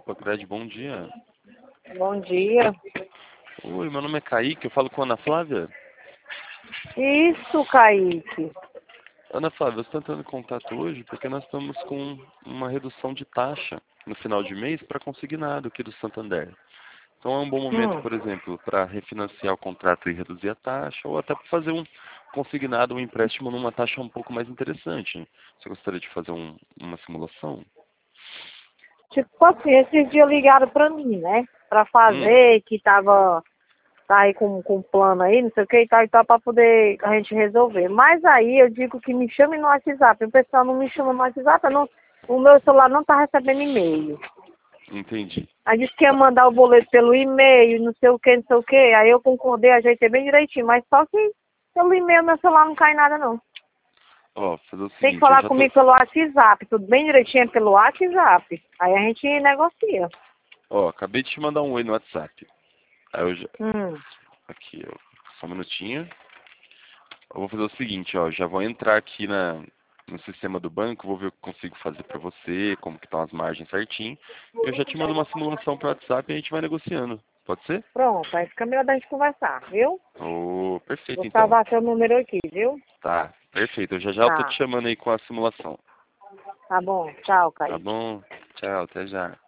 Pacred, bom dia. Bom dia. Oi, meu nome é Kaique, eu falo com a Ana Flávia. Isso, Kaique. Ana Flávia, eu estou entrando em contato hoje porque nós estamos com uma redução de taxa no final de mês para consignado aqui do Santander. Então é um bom momento, por exemplo, para refinanciar o contrato e reduzir a taxa, ou até para fazer um consignado, um empréstimo numa taxa um pouco mais interessante. Você gostaria de fazer uma simulação? Tipo assim, esses dias ligaram pra mim, né? Pra fazer, que tá aí com plano aí, não sei o que e tal, pra poder a gente resolver. Mas aí eu digo que me chame no WhatsApp. O pessoal não me chama no WhatsApp, o meu celular não tá recebendo e-mail. Entendi. Aí disse que ia mandar o boleto pelo e-mail, não sei o que, não sei o que. Aí eu concordei, ajeitei bem direitinho, mas só que pelo e-mail meu celular não cai nada não. Ó, fazer o Tem que seguinte, eu falar já tô... comigo pelo WhatsApp, tudo bem direitinho pelo WhatsApp. Aí a gente negocia. Ó, acabei de te mandar um oi no WhatsApp. Aí eu já... Hum. Aqui, ó, só um minutinho. Eu vou fazer o seguinte, ó, já vou entrar aqui no sistema do banco, vou ver o que consigo fazer pra você, como que estão as margens certinho. Eu já te mando uma simulação pro WhatsApp e a gente vai negociando. Pode ser? Pronto, aí fica melhor da gente conversar, viu? Oh, perfeito Vou então. salvar seu número aqui, viu? Tá, perfeito. Eu tô te Tá. chamando aí com a simulação. Tá bom. Tchau, Tá Kaique. bom? Tchau, até já.